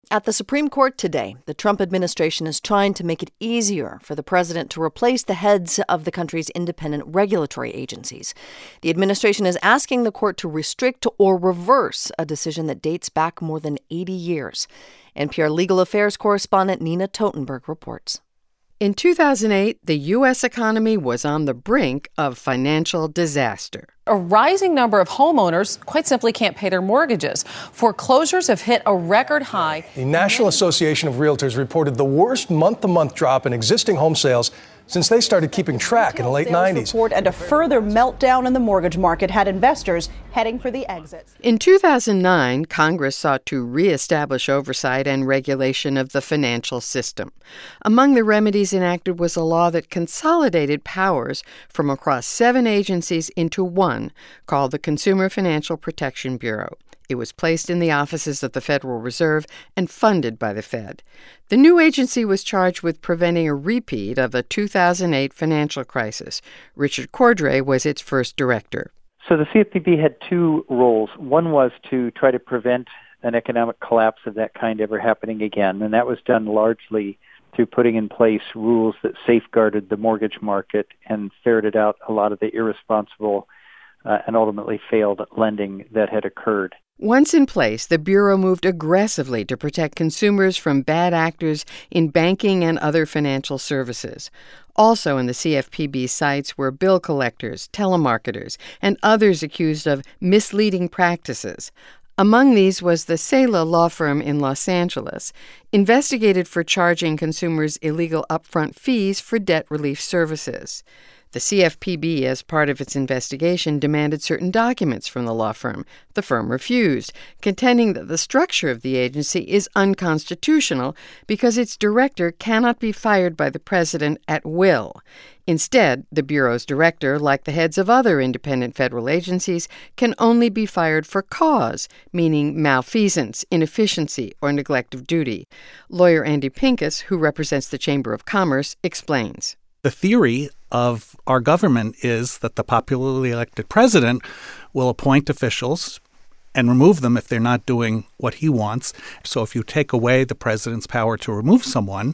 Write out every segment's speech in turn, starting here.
At the Supreme Court today, the Trump administration is trying to make it easier for the president to replace the heads of the country's independent regulatory agencies. The administration is asking the court to restrict or reverse a decision that dates back more than 80 years. NPR legal affairs correspondent Nina Totenberg reports. In 2008, the U.S. economy was on the brink of financial disaster. A rising number of homeowners quite simply can't pay their mortgages. Foreclosures have hit a record high. The National Association of Realtors reported the worst month-to-month drop in existing home sales since they started keeping track in the late 90s. And a further meltdown in the mortgage market had investors heading for the exits. In 2009, Congress sought to reestablish oversight and regulation of the financial system. Among the remedies enacted was a law that consolidated powers from across 7 agencies into one, called the Consumer Financial Protection Bureau. It was placed in the offices of the Federal Reserve and funded by the Fed. The new agency was charged with preventing a repeat of the 2008 financial crisis. Richard Cordray was its first director. So the CFPB had 2 roles. One was to try to prevent an economic collapse of that kind ever happening again, and that was done largely through putting in place rules that safeguarded the mortgage market and ferreted out a lot of the irresponsible and ultimately failed lending that had occurred. Once in place, the Bureau moved aggressively to protect consumers from bad actors in banking and other financial services. Also in the CFPB's sights were bill collectors, telemarketers, and others accused of misleading practices. Among these was the Sela law firm in Los Angeles, investigated for charging consumers illegal upfront fees for debt relief services. The CFPB, as part of its investigation, demanded certain documents from the law firm. The firm refused, contending that the structure of the agency is unconstitutional because its director cannot be fired by the president at will. Instead, the Bureau's director, like the heads of other independent federal agencies, can only be fired for cause, meaning malfeasance, inefficiency, or neglect of duty. Lawyer Andy Pincus, who represents the Chamber of Commerce, explains. The theory of our government is that the popularly elected president will appoint officials and remove them if they're not doing what he wants. So if you take away the president's power to remove someone,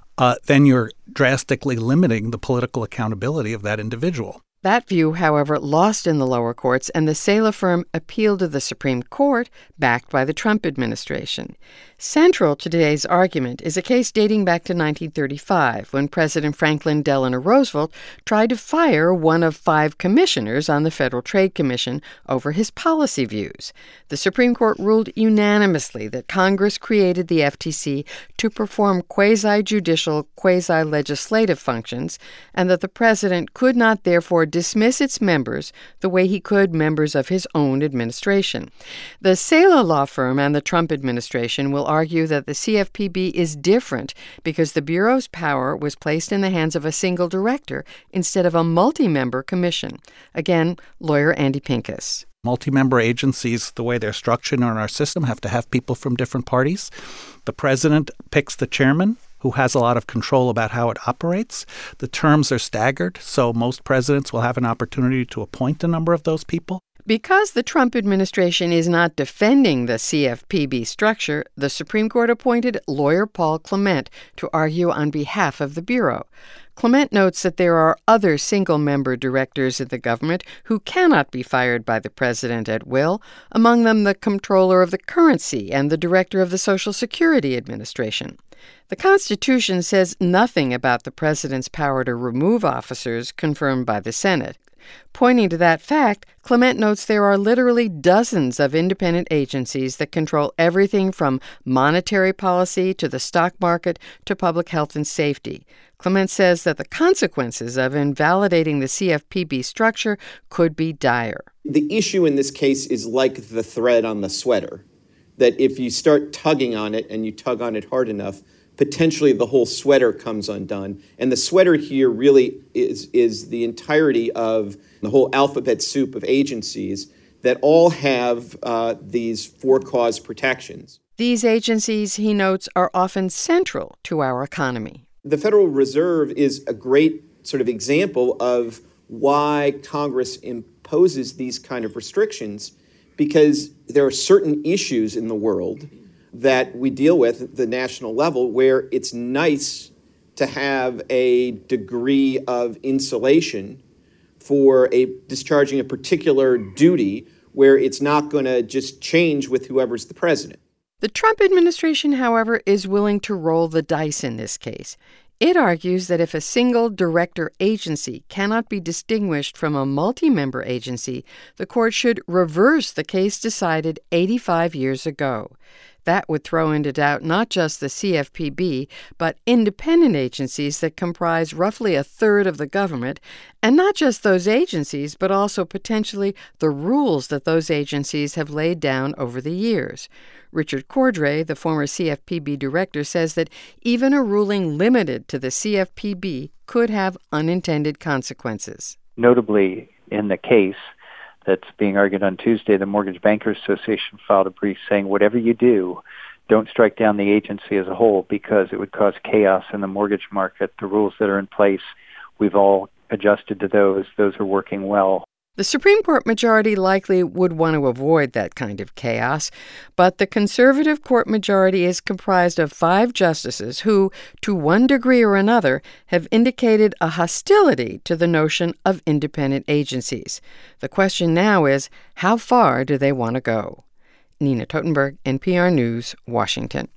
then you're drastically limiting the political accountability of that individual. That view, however, lost in the lower courts, and the Sela firm appealed to the Supreme Court, backed by the Trump administration. Central to today's argument is a case dating back to 1935, when President Franklin Delano Roosevelt tried to fire one of 5 commissioners on the Federal Trade Commission over his policy views. The Supreme Court ruled unanimously that Congress created the FTC to perform quasi-judicial, quasi-legislative functions, and that the president could not therefore dismiss its members the way he could members of his own administration. The Sela law firm and the Trump administration will argue that the CFPB is different because the Bureau's power was placed in the hands of a single director instead of a multi-member commission. Again, lawyer Andy Pincus. Multi-member agencies, the way they're structured in our system, have to have people from different parties. The president picks the chairman, who has a lot of control about how it operates. The terms are staggered, so most presidents will have an opportunity to appoint a number of those people. Because the Trump administration is not defending the CFPB structure, the Supreme Court appointed lawyer Paul Clement to argue on behalf of the Bureau. Clement notes that there are other single-member directors of the government who cannot be fired by the president at will, among them the Comptroller of the Currency and the Director of the Social Security Administration. The Constitution says nothing about the president's power to remove officers confirmed by the Senate. Pointing to that fact, Clement notes there are literally dozens of independent agencies that control everything from monetary policy to the stock market to public health and safety. Clement says that the consequences of invalidating the CFPB structure could be dire. The issue in this case is like the thread on the sweater, that if you start tugging on it and you tug on it hard enough, potentially the whole sweater comes undone. And the sweater here really is the entirety of the whole alphabet soup of agencies that all have these for-cause protections. These agencies, he notes, are often central to our economy. The Federal Reserve is a great sort of example of why Congress imposes these kind of restrictions, because there are certain issues in the world that we deal with at the national level, where it's nice to have a degree of insulation for discharging a particular duty where it's not going to just change with whoever's the president. The Trump administration, however, is willing to roll the dice in this case. It argues that if a single director agency cannot be distinguished from a multi-member agency, the court should reverse the case decided 85 years ago. That would throw into doubt not just the CFPB, but independent agencies that comprise roughly a third of the government, and not just those agencies, but also potentially the rules that those agencies have laid down over the years. Richard Cordray, the former CFPB director, says that even a ruling limited to the CFPB could have unintended consequences. Notably, in the case that's being argued on Tuesday, the Mortgage Bankers Association filed a brief saying, whatever you do, don't strike down the agency as a whole because it would cause chaos in the mortgage market. The rules that are in place, we've all adjusted to those. Those are working well. The Supreme Court majority likely would want to avoid that kind of chaos, but the conservative court majority is comprised of 5 justices who, to one degree or another, have indicated a hostility to the notion of independent agencies. The question now is, how far do they want to go? Nina Totenberg, NPR News, Washington.